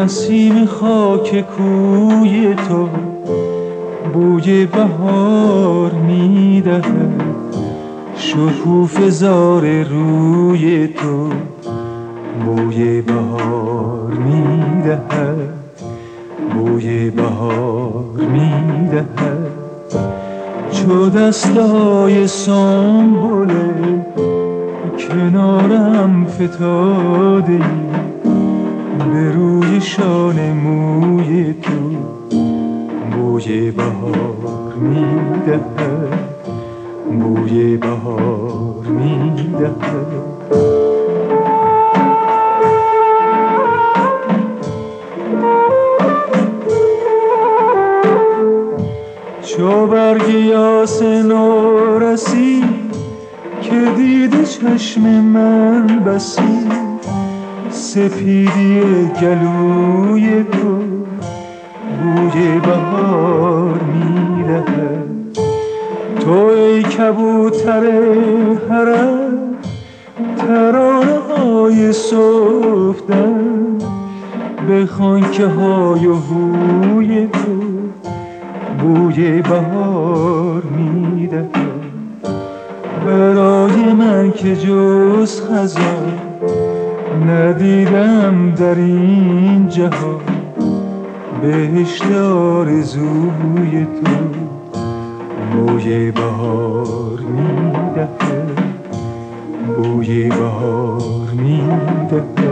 نسیم خاک کوی تو بوی بهار می‌دهد، شکوفه زار روی تو بوی بهار می‌دهد، بوی بهار می‌دهد. چو دستای سنبله کنارم فتاده به روی شانه موی تو بوی بهار می‌دهد، بوی بهار می‌دهد. چو برگ یاس نو رسید که دیده چشم من بسی، سپیدی گلوی تو بوی بهار می‌دهد. تو ای کبوتر حرم ترانه‌های صبحدم، بخوان که های و هوی تو بوی بهار می‌دهد. برای من که جز خزان ندیدم در این جهان، بهشت آرزوی تو بوی بهار می‌دهد، بوی بهار می‌دهد.